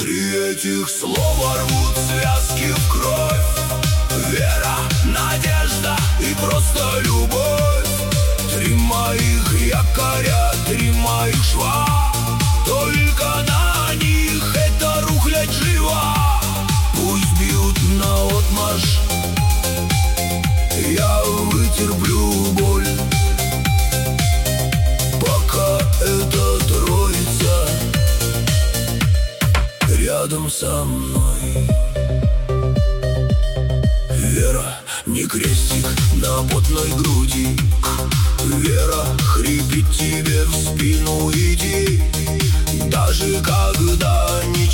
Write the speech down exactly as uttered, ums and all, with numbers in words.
Три этих слова рвут связки в кровь: вера, надежда и просто любовь. Три моих якоря, три моих шва, только на них эта рухлядь жива. Пусть бьют наотмашь, я вытерплю боль, пока эта троица рядом со мной. Вера, не крестик на потной груди. Вера, хрипит тебе в спину: иди. Даже когда не